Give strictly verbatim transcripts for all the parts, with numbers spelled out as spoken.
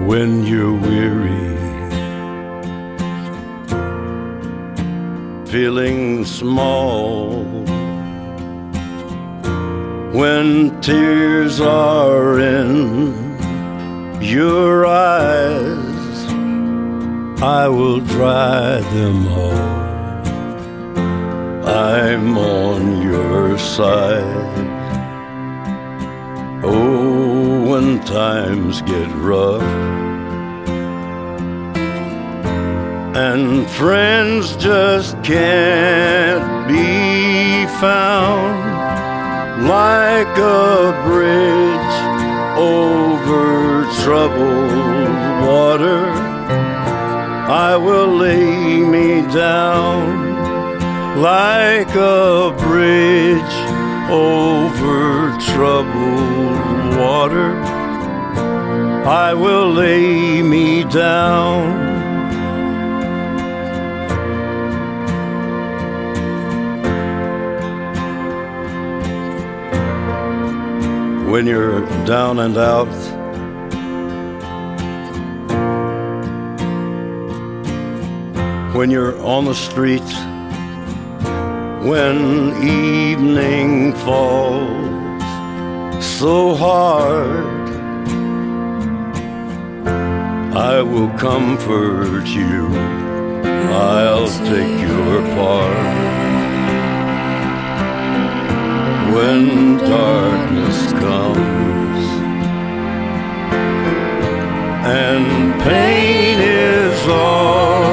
when you're weary, feeling small, when tears are in your eyes, I will dry them all. I'm on your side. Oh, when times get rough and friends just can't be found, like a bridge over troubled water, I will lay me down. Like a bridge over troubled water, I will lay me down. When you're down and out, when you're on the street, when evening falls so hard, I will comfort you, I'll take your part. When darkness comes and pain is all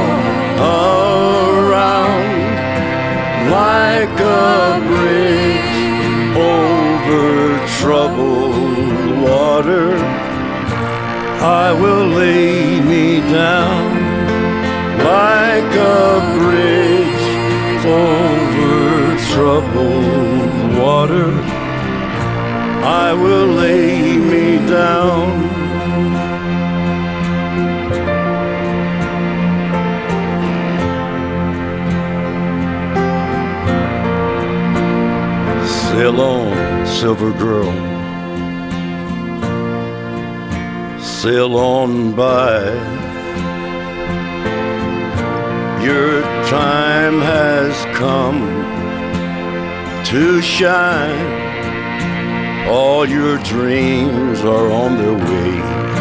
around, like a bridge over troubled water, I will lay me down. Like a bridge over troubled water, I will lay me down. Sail on, silver girl, sail on by. Your time has come to shine. All your dreams are on their way.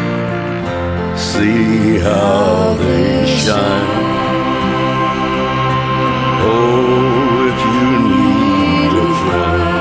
See how they shine. Oh, if you need a friend,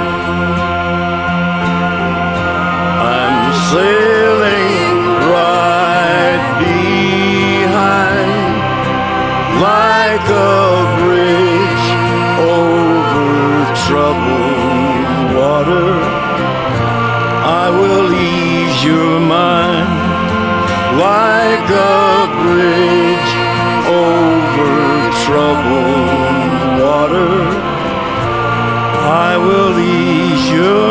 I'm sailing right behind, like a bridge over troubled water. I will ease your mind, like a bridge over troubled water. I will ease your